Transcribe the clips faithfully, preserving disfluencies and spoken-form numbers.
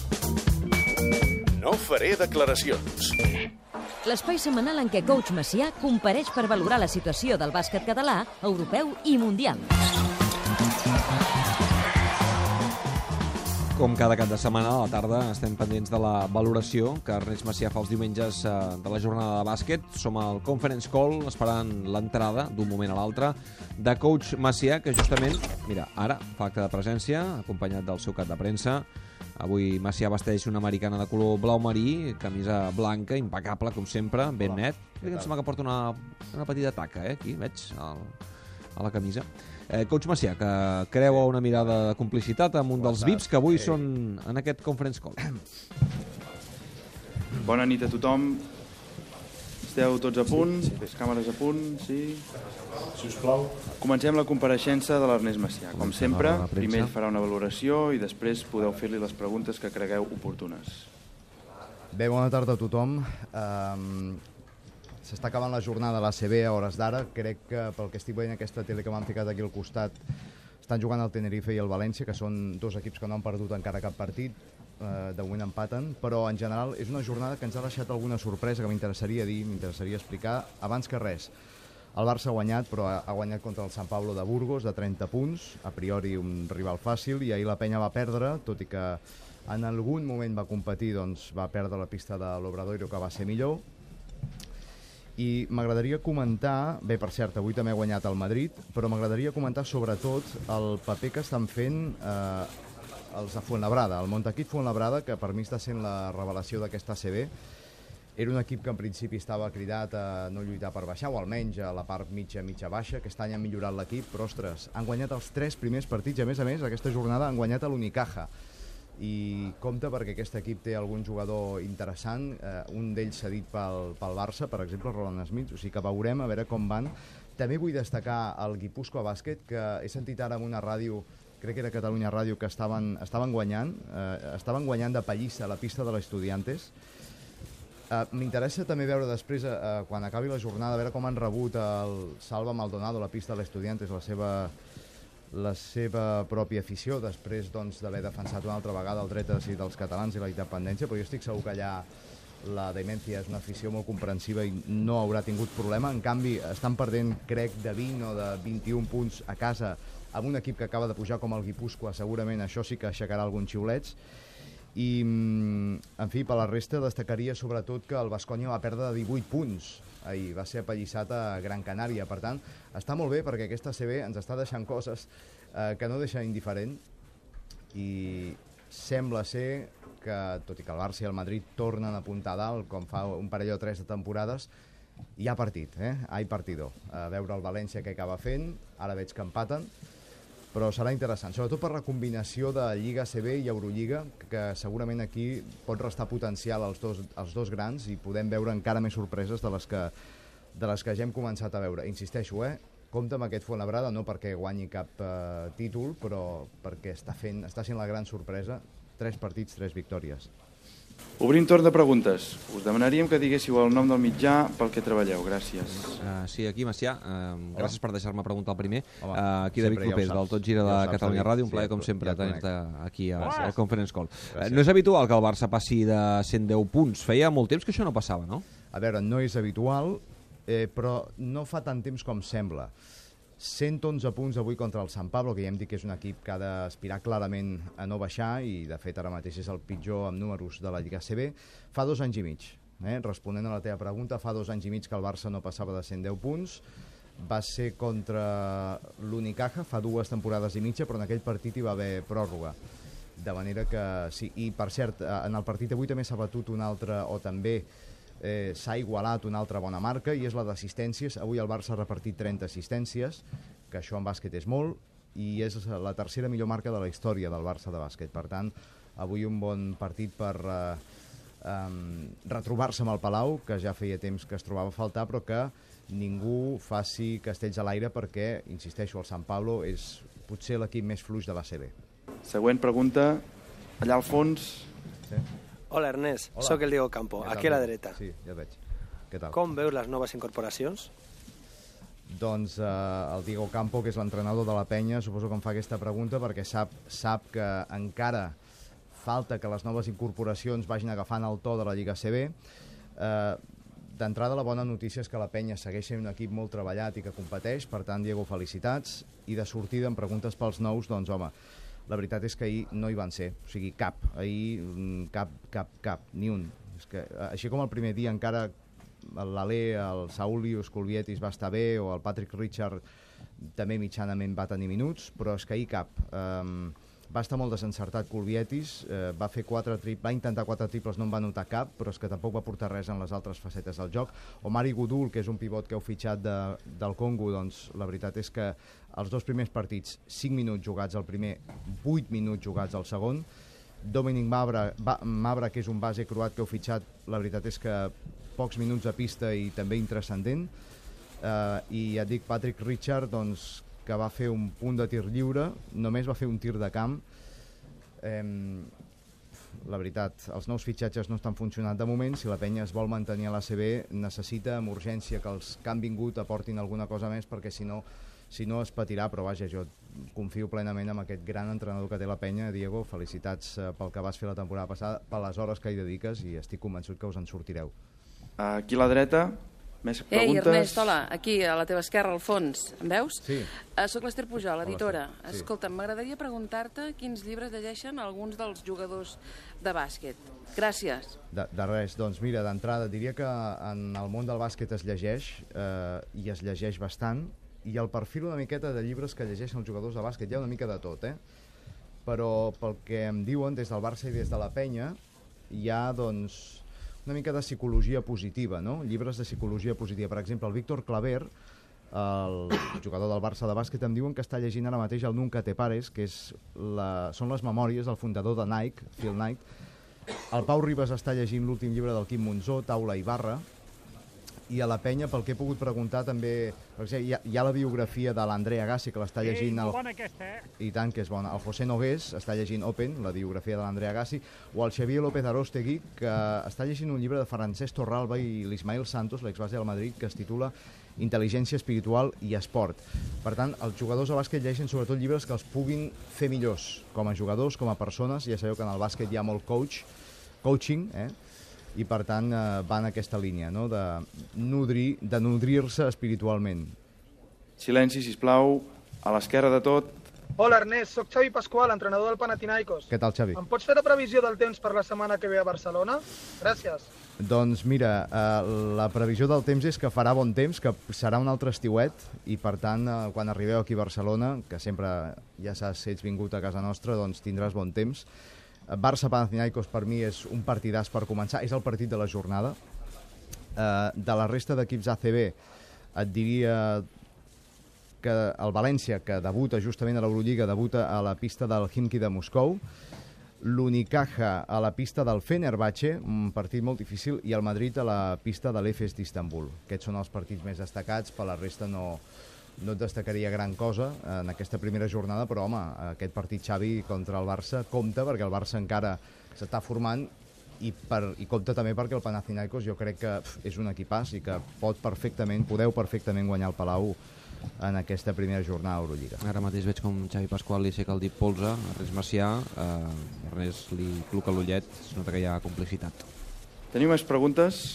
No faré declaracions. L'espai setmanal en què Coach Macià compareix per valorar la situació del bàsquet català, europeu i mundial. Com cada cap de setmana a la tarda estem pendents de la valoració que Ernest Macià fa els diumenges de la jornada de bàsquet. Som al Conference Call esperant l'entrada d'un moment a l'altre de Coach Macià, que justament, mira, ara fa acte de presència acompanyat del seu cap de premsa. Avui Macià vesteix una americana de color blau marí, camisa blanca, impecable, com sempre, ben Hola. net. Crec que em sembla que porta una, una petita taca, eh, aquí, veig, al, a la camisa. Eh, Coach Macià, que creu una mirada de complicitat amb un dels V I Ps que avui sí. són en aquest conference call. Bona nit a tothom. Esteu tots a punt? Sí, sí. Les càmeres a punt? Sí? Sisplau. Comencem la compareixença de l'Ernest Macià. Com sempre, primer ell farà una valoració i després podeu fer-li les preguntes que cregueu oportunes. Bé, bona tarda a tothom. Um, S'està acabant la jornada de l'A C B a hores d'ara. Crec que pel que estic veient aquesta tele que m'han ficat aquí al costat estan jugant el Tenerife i el València, que són dos equips que no han perdut encara cap partit. Uh, de moment empaten, però en general és una jornada que ens ha deixat alguna sorpresa que m'interessaria dir, m'interessaria explicar. Abans que res, el Barça ha guanyat, però ha guanyat contra el San Pablo de Burgos de trenta punts, a priori un rival fàcil, i ahir la Penya va perdre, tot i que en algun moment va competir, doncs va perdre la pista de l'Obradoiro, que va ser millor. I m'agradaria comentar, bé, per cert, avui també ha guanyat el Madrid, però m'agradaria comentar sobretot el paper que estan fent eh, els de Fuenlabrada, el Montaquit Fuenlabrada, que per mi està sent la revelació d'aquesta A C B. Era un equip que en principi estava cridat a no lluitar per baixar, o almenys a la part mitja, mitja baixa. Aquest any han millorat l'equip, però ostres, han guanyat els tres primers partits, i a més a més, aquesta jornada han guanyat a l'Unicaja. I compte perquè aquest equip té algun jugador interessant, eh, un d'ells cedit pel, pel Barça, per exemple, Roland Smith, o sigui que veurem a veure com van. També vull destacar el Guipúscoa Bàsquet, que he sentit ara en una ràdio, crec que era Catalunya Ràdio, que estaven, estaven guanyant, eh, estaven guanyant de pallissa a la pista de l'Estudiantes. Eh, M'interessa també veure després, eh, quan acabi la jornada, a veure com han rebut el Salva Maldonado a la pista de l'Estudiantes, la seva, la seva pròpia afició, després doncs, d'haver defensat una altra vegada el dret a decidir dels catalans i la independència, però jo estic segur que allà la Demencia és una afició molt comprensiva i no haurà tingut problema. En canvi, estan perdent, crec, de vint o de vint-i-un punts a casa amb un equip que acaba de pujar com el Guipúscoa. Segurament això sí que aixecarà alguns xiulets. I, en fi, per la resta destacaria sobretot que el Baskonia va perdre de divuit punts ahir, va ser apallissat a Gran Canària. Per tant, està molt bé perquè aquesta A C B ens està deixant coses eh, que no deixen indiferent, i sembla ser que, tot i que el Barça i el Madrid tornen a apuntar dalt, com fa un parell o tres de temporades, hi ha partit, eh? Hay partido. A veure el València que acaba fent, ara veig que empaten, però serà interessant, sobretot per la combinació de Lliga A C B i Eurolliga, que segurament aquí pot restar potencial als dos, als dos grans i podem veure encara més sorpreses de les que, de les que ja hem començat a veure. Insisteixo, eh? Compte amb aquest Fuenlabrada, no perquè guanyi cap eh, títol, però perquè està, fent, està sent la gran sorpresa. Tres partits, tres victòries. Obrim torn de preguntes. Us demanaríem que diguéssiu el nom del mitjà pel que treballeu. Gràcies. Uh, sí, aquí, Macià. Uh, gràcies per deixar-me preguntar el primer. Home, uh, aquí David Clopés, ja del Tot Gira de ja Catalunya Ràdio. Un plaer, com sempre, ja tenir-te aquí al Gràcies. Conference Call. Uh, no és habitual que el Barça passi de cent deu punts. Feia molt temps que això no passava, no? A veure, no és habitual, eh, però no fa tant temps com sembla. cent onze punts avui contra el San Pablo, que ja hem dit que és un equip que ha d'aspirar clarament a no baixar, i de fet ara mateix és el pitjor amb números de la Lliga A C B. Fa dos anys i mig, eh? Responent a la teva pregunta, fa dos anys i mig que el Barça no passava de cent deu punts. Va ser contra l'Unicaja fa dues temporades i mitja, però en aquell partit hi va haver pròrroga. De manera que sí, i per cert, en el partit d'avui també s'ha batut un altre, o també Eh, s'ha igualat una altra bona marca, i és la d'assistències. Avui el Barça ha repartit trenta assistències, que això en bàsquet és molt, i és la tercera millor marca de la història del Barça de bàsquet. Per tant, avui un bon partit per eh, eh, retrobar-se amb el Palau, que ja feia temps que es trobava a faltar, però que ningú faci castells a l'aire perquè, insisteixo, el San Pablo és potser l'equip més fluix de l'A C B. Següent pregunta, allà al fons. Sí? Hola, Ernest. Hola. Soc el Diego Campo, aquí a la dreta. Sí, ja veig. Què tal? Com veus les noves incorporacions? Doncs eh, el Diego Campo, que és l'entrenador de la Penya, suposo que em fa aquesta pregunta perquè sap, sap que encara falta que les noves incorporacions vagin agafant el to de la Lliga A C B. Eh, D'entrada, la bona notícia és que la Penya segueix sent un equip molt treballat i que competeix, per tant, Diego, felicitats. I de sortida, em preguntes pels nous, doncs, home, la veritat és que ahir no hi van ser, o sigui, cap, ahir cap, cap, cap, ni un. És que, així com el primer dia encara l'Alé, el Saulius Kulvietis va estar bé, o el Patrick Richard també mitjanament va tenir minuts, però és que ahir cap. Um, va estar molt desencertat Kulvietis, eh, va fer quatre triples, va intentar quatre triples, no en va notar cap, però és que tampoc va portar res en les altres facetes del joc. O Mari Gudul, que és un pivot que heu fitxat de, del Congo, doncs la veritat és que els dos primers partits, cinc minuts jugats al primer, vuit minuts jugats al segon. Dominic Mabra, ba, Mabra, que és un base croat que heu fitxat, la veritat és que pocs minuts a pista i també intranscendent. Uh, I ja et dic, Patrick Richard, doncs, que va fer un punt de tir lliure, només va fer un tir de camp. Eh, la veritat, els nous fitxatges no estan funcionant de moment. Si la Penya es vol mantenir a l'A C B, necessita amb urgència que els que han vingut aportin alguna cosa més, perquè si no, si no es patirà. Però vaja, jo confio plenament en aquest gran entrenador que té la Penya. Diego, felicitats pel que vas fer la temporada passada, per les hores que hi dediques, i estic convençut que us en sortireu. Aquí a la dreta, més preguntes. Ei, Ernest, hola, aquí a la teva esquerra, al fons, em veus? Sí. Uh, soc l'Ester Pujol, editora. Hola, sí. Escolta'm, m'agradaria preguntar-te quins llibres llegeixen alguns dels jugadors de bàsquet. Gràcies. De, de res, doncs mira, d'entrada diria que en el món del bàsquet es llegeix, eh, i es llegeix bastant, i el perfil una miqueta de llibres que llegeixen els jugadors de bàsquet, hi ha una mica de tot, eh? Però pel que em diuen des del Barça i des de la Penya, hi ha, doncs, una mica de psicologia positiva, no? Llibres de psicologia positiva. Per exemple, el Víctor Claver, el jugador del Barça de bàsquet, em diuen que està llegint ara mateix el Nunca te pares, que és la, són les memòries del fundador de Nike, Phil Knight. El Pau Ribas està llegint l'últim llibre del Quim Monzó, Taula i Barra. I a la Penya, pel que he pogut preguntar, també per exemple, hi, ha, hi ha la biografia de l'Andrea Agassi, que l'està llegint... El, bona aquesta, eh? I tant, que és bona. El José Nogués està llegint Open, la biografia de l'Andrea Agassi, o el Xavier López Arostegui, que està llegint un llibre de Francesc Torralba i l'Ismael Santos, l'exbase del Madrid, que es titula Intel·ligència espiritual i esport. Per tant, els jugadors de bàsquet llegeixen sobretot llibres que els puguin fer millors, com a jugadors, com a persones. Ja sabeu que en el bàsquet hi ha molt coach, coaching, eh? I per tant eh, va en aquesta línia, no? de nodrir, de nodrir-se espiritualment. Silenci, sisplau, a l'esquerra de tot. Hola Ernest, sóc Xavi Pasqual, entrenador del Panathinaikos. Què tal, Xavi? Em pots fer la previsió del temps per la setmana que ve a Barcelona? Gràcies. Doncs mira, eh, la previsió del temps és que farà bon temps, que serà un altre estiuet, i per tant, eh, quan arribeu aquí a Barcelona, que sempre ja saps, si ets vingut a casa nostra, doncs tindràs bon temps. Barça-Panathinaikos per mi és un partidàs per començar, és el partit de la jornada. Eh, de la resta d'equips A C B et diria que el València, que debuta justament a l'Eurolliga, debuta a la pista del Khimki de Moscou, l'Unicaja a la pista del Fenerbahçe, un partit molt difícil, i el Madrid a la pista de l'Efes d'Istanbul. Aquests són els partits més destacats, per la resta no... no et destacaria gran cosa en aquesta primera jornada, però home, aquest partit, Xavi, contra el Barça compta, perquè el Barça encara s'està formant, i, per, i compta també perquè el Panathinaikos jo crec que pf, és un equipàs i que pot perfectament, podeu perfectament guanyar el Palau en aquesta primera jornada a Eurolliga. Ara mateix veig com Xavi Pasqual li aixeca el dit polze, Ernest Macià, eh, Ernest li cluca l'ullet, es nota que hi ha complicitat. Teniu més preguntes?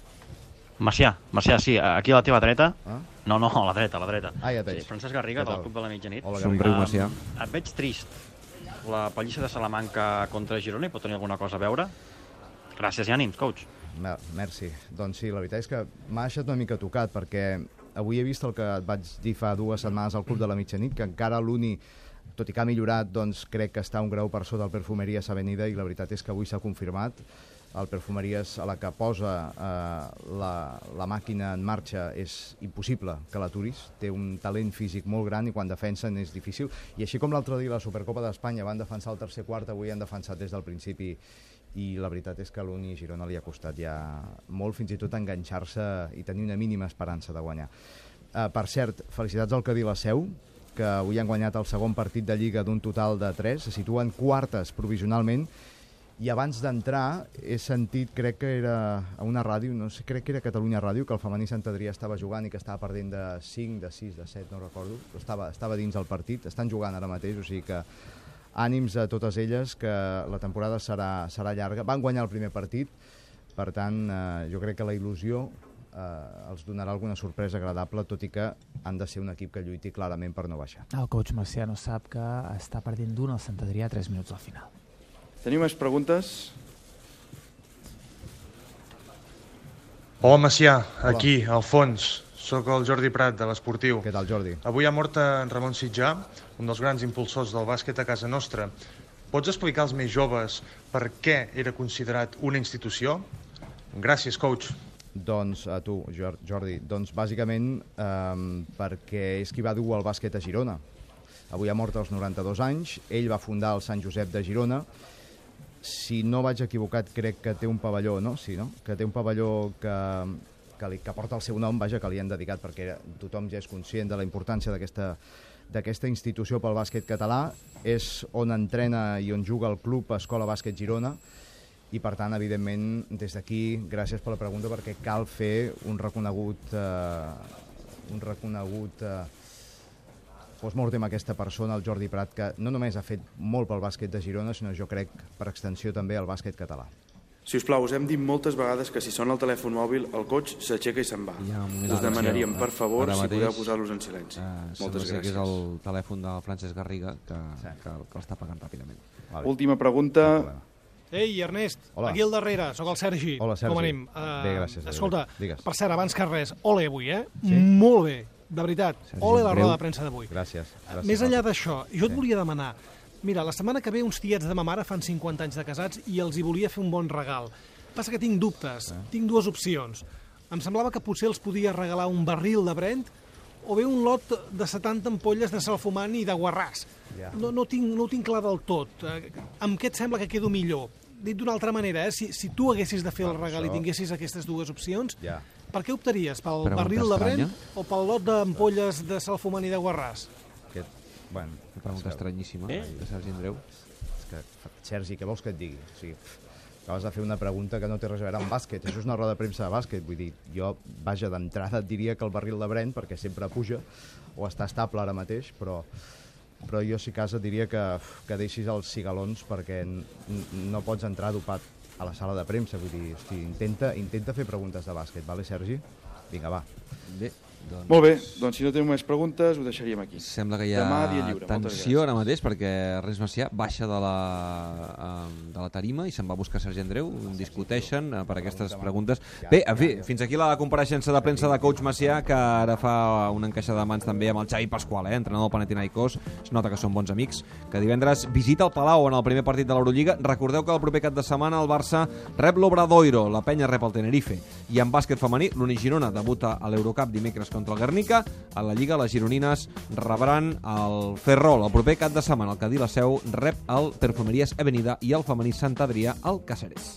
Macià, Macià, sí, aquí a la teva dreta. Ah? No, no, a la dreta, a la dreta. Ah, ja et veig. Sí, Francesc Garriga, del Club de la Mitjanit. Hola, Somriu, Macià. Um, et veig trist. La pallissa de Salamanca contra Girona hi pot tenir alguna cosa a veure? Gràcies i ànims, coach. Merci. Doncs sí, la veritat és que m'ha deixat una mica tocat, perquè avui he vist el que et vaig dir fa dues setmanes al Club de la Mitjanit, que encara l'Uni, tot i que ha millorat, doncs crec que està un grau per sota del Perfumeries Avenida, i la veritat és que avui s'ha confirmat. El Perfumeries, a la que posa eh, la, la màquina en marxa, és impossible que l'aturis. Té un talent físic molt gran i quan defensen és difícil. I així com l'altre dia la Supercopa d'Espanya van defensar el tercer quart, avui han defensat des del principi, i la veritat és que a l'Uni Girona li ha costat ja molt, fins i tot enganxar-se i tenir una mínima esperança de guanyar. Eh, per cert, felicitats al Cadí la Seu, que avui han guanyat el segon partit de Lliga d'un total de tres, se situen quartes provisionalment. I abans d'entrar he sentit, crec que era a una ràdio, no sé, crec que era Catalunya Ràdio, que el femení Sant Adrià estava jugant i que estava perdent de cinc, de sis, de set, no recordo, però estava, estava dins el partit, estan jugant ara mateix, o sigui que ànims a totes elles, que la temporada serà, serà llarga. Van guanyar el primer partit, per tant, eh, jo crec que la il·lusió eh, els donarà alguna sorpresa agradable, tot i que han de ser un equip que lluiti clarament per no baixar. El coach Macià no sap que està perdent d'un al Sant Adrià tres minuts al final. Tenim més preguntes? Hola, Macià, aquí, al fons. Soc el Jordi Prat, de l'Esportiu. Què tal, Jordi? Avui ha mort en Ramon Sitjà, un dels grans impulsors del bàsquet a casa nostra. Pots explicar als més joves per què era considerat una institució? Gràcies, coach. Doncs a tu, Jordi. Doncs bàsicament eh, perquè és qui va dur el bàsquet a Girona. Avui ha mort als noranta-dos anys. Ell va fundar el Sant Josep de Girona. Si no vaig equivocat, crec que té un pavelló, no? Sí, no? Que té un pavelló que, que, li, que porta el seu nom, vaja, que li han dedicat, perquè tothom ja és conscient de la importància d'aquesta d'aquesta institució pel bàsquet català. És on entrena i on juga el club Escola Bàsquet Girona, i per tant, evidentment, des d'aquí, gràcies per la pregunta, perquè cal fer un reconegut eh, un reconegut eh, post-mortem a aquesta persona, el Jordi Prat, que no només ha fet molt pel bàsquet de Girona, sinó jo crec, per extensió, també el bàsquet català. Si us plau, us hem dit moltes vegades que si sona el telèfon mòbil, el coach s'aixeca i se'n va. Us demanaríem, per favor, si podeu posar-los en silenci. Uh, moltes gràcies. Que és el telèfon del Francesc Garriga, que, sí. que, que l'està pagant ràpidament. Vale. Última pregunta. Ei, Ernest, Hola. Aquí al darrere, sóc el Sergi. Hola, Sergi. Com anem? Uh, bé, gràcies. Escolta, digues. Per cert, abans que res, ole avui, eh? Sí? Molt bé, de veritat. Sergi, ole la breu. roda de premsa d'avui. Gràcies. gràcies. Més enllà d'això, jo et Sí. volia demanar, mira, la setmana que ve uns tiets de ma mare fan cinquanta anys de casats i els hi volia fer un bon regal. Passa que tinc dubtes, Sí. tinc dues opcions. Em semblava que potser els podia regalar un barril de Brent o bé un lot de setanta ampolles de salfumant i de guarràs. Ja. No, no, tinc, no ho tinc clar del tot. Eh, Amb què et sembla que quedo millor? Dit d'una altra manera, eh? si, si tu haguessis de fer el regal això- i tinguessis aquestes dues opcions, Ja. per què optaries? Pel Pregunta barril de Brent estranya. o pel lot d'ampolles de salfumant i de guarràs? Aquest, bueno, Una pregunta estranyíssima, eh? de Sergi Andreu. És que, Sergi, què vols que et digui? O sigui, acabes de fer una pregunta que no té res a veure amb bàsquet. Això és una roda de premsa de bàsquet. Vull dir, jo, vaja, d'entrada et diria que el barril de Brent, perquè sempre puja, o està estable ara mateix, però, però jo, si cas, et diria que, que deixis els cigalons, perquè n- no pots entrar dopat a la sala de premsa. Vull dir, hosti, intenta, intenta fer preguntes de bàsquet, vale, Sergi? Vinga, va. Bé, doncs... Molt bé, doncs si no tenim més preguntes, ho deixaríem aquí. Sembla que hi ha Demà, dia lliure. Moltes tensió gràcies. ara mateix, perquè Ernest Macià baixa de la, eh, de la tarima i se'n va a buscar Sergi Andreu, discuteixen eh, per aquestes preguntes. Bé, en fi, fins aquí la compareixença de premsa de coach Macià, que ara fa una encaixada de mans també amb el Xavi Pasqual, eh, entrenador del Panathinaikos. Es nota que són bons amics, que divendres visita el Palau en el primer partit de l'Eurolliga. Recordeu que el proper cap de setmana el Barça rep l'Obradoiro, la penya rep el Tenerife, i en bàsquet femení l'Uni Girona debuta a l'Eurocup dimecres contra el Guernica. A la Lliga les gironines rebran el Ferrol el proper cap de setmana. El Cadí la Seu rep el Perfumeries Avenida i el femení Sant Adrià al Càceres.